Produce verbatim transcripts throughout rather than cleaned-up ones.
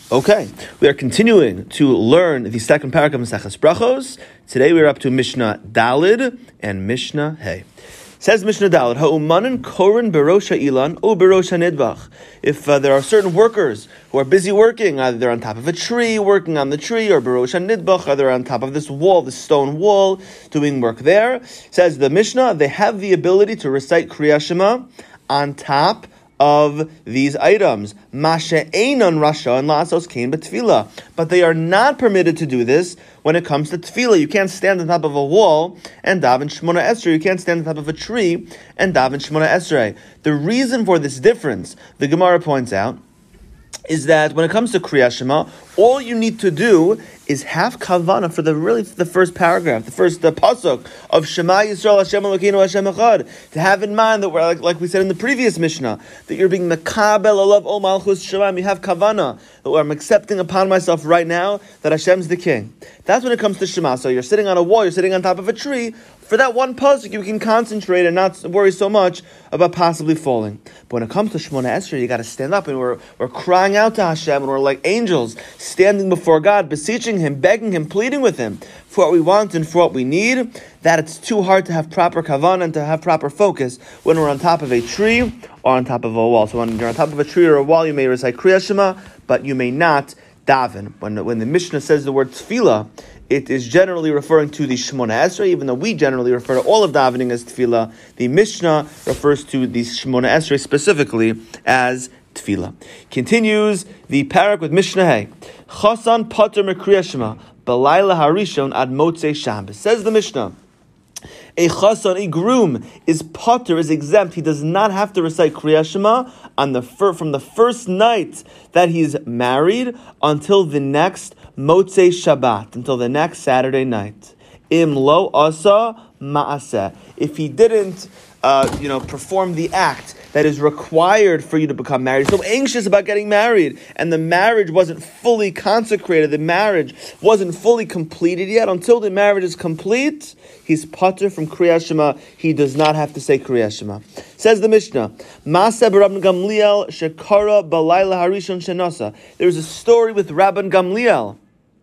Okay, we are continuing to learn the second parak of Maseches Brachos. Today we are up to Mishnah Dalid and Mishnah Hey. Says Mishnah Dalid, Ha'umanan korin berosha ilan o berosha nidbach. If uh, there are certain workers who are busy working, either they're on top of a tree, working on the tree, or berosha nidbach, or they're on top of this wall, this stone wall, doing work there. Says the Mishnah, they have the ability to recite Kriya Shema on top of these items. Mashe einon rasha and la'asos kain b'tefillah. But they are not permitted to do this when it comes to tefillah. You can't stand on top of a wall and daven Shemona Esrei. You can't stand on top of a tree and daven Shemona Esrei. The reason for this difference, the Gemara points out, is that when it comes to Kriya Shema, all you need to do is have kavana for the really the first paragraph, the first the pasuk of Shema Yisrael Hashem Elokeinu Hashem Echad. To have in mind that we're like, like we said in the previous Mishnah, that you're being mekabel alav ol malchus shemaim. You have kavana that I'm accepting upon myself right now that Hashem's the king. That's when it comes to Shema. So you're sitting on a wall, you're sitting on top of a tree. For that one pasuk, you can concentrate and not worry so much about possibly falling. But when it comes to Shemona Esrei, you got to stand up, and we're we're crying out to Hashem, and we're like angels standing before God, beseeching Him, begging Him, pleading with Him for what we want and for what we need. That it's too hard to have proper kavanah and to have proper focus when we're on top of a tree or on top of a wall. So when you're on top of a tree or a wall, you may recite Kriya Shema, but you may not daven. When when the Mishnah says the word tefillah, it is generally referring to the Shemona Esrei, even though we generally refer to all of davening as tefillah. The Mishnah refers to the Shemona Esrei specifically as tefillah. Continues the parak with Mishnah Hey. Chasan pater mekriya Shema b'layla harishon ad motzei Shabbos. Says the Mishnah, a chasan, a groom, is pater, is exempt. He does not have to recite Kriya Shema on the fir- from the first night that he's married until the next Motzei Shabbat, until the next Saturday night. Im lo asa ma'aseh. If he didn't, uh, you know, perform the act that is required for you to become married, so anxious about getting married, and the marriage wasn't fully consecrated, the marriage wasn't fully completed yet, until the marriage is complete, he's pater from Kriya Shema. He does not have to say Kriya Shema. Says the Mishnah, Maaseh b'Rabban Gamliel shekara b'layla harishon shenasa. There's a story with Rabban Gamliel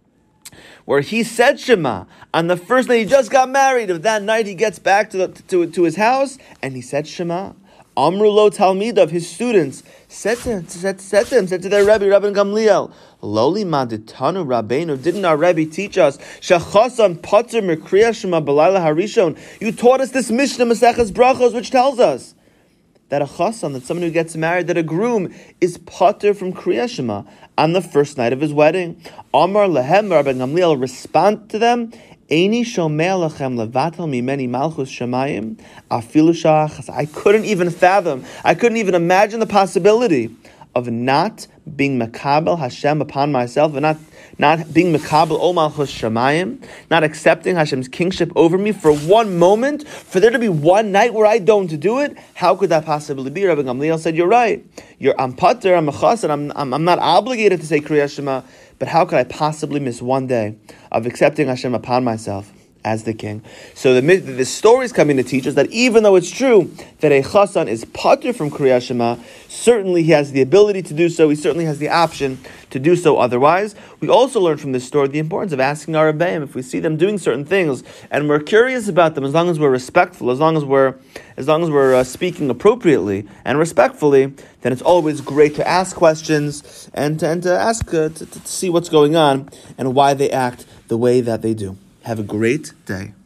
where he said Shema on the first night he just got married. Of that night he gets back to, the, to, to his house and he said Shema. Amru lo talmid, of his students, said to, him, said, said to him, said to their Rebbe, Rabban Gamliel, Loli maditanu Rabbeinu, didn't our Rebbe teach us, Shachasan pater mekriya Shema b'layla harishon? You taught us this Mishnah Maseches Brachos, which tells us that a chasan, that someone who gets married, that a groom is pater from Kriya Shema on the first night of his wedding. Amar lehem, Rabban Gamliel respond to them, Eini shomei lachem levatel mimeni malchus shamayim afilu shach. I couldn't even fathom, I couldn't even imagine the possibility of not being makabel Hashem upon myself, and not not being makabel o malchus shamayim, not accepting Hashem's kingship over me for one moment, for there to be one night where I don't do it. How could that possibly be? Rabbi Gamliel said, "You're right. You're I'm pater, I'm a chas, and I'm, I'm I'm not obligated to say Kriya Shema. But how could I possibly miss one day of accepting Hashem upon myself as the king?" So the, the story is coming to teach us that even though it's true that a chasan is pater from Kriya Shema, certainly he has the ability to do so. He certainly has the option to do so otherwise. We also learn from this story the importance of asking our Rebbeim if we see them doing certain things and we're curious about them, as long as we're respectful, as long as we're as long as we're uh, speaking appropriately and respectfully, then it's always great to ask questions and to, and to ask uh, to, to see what's going on and why they act the way that they do. Have a great day.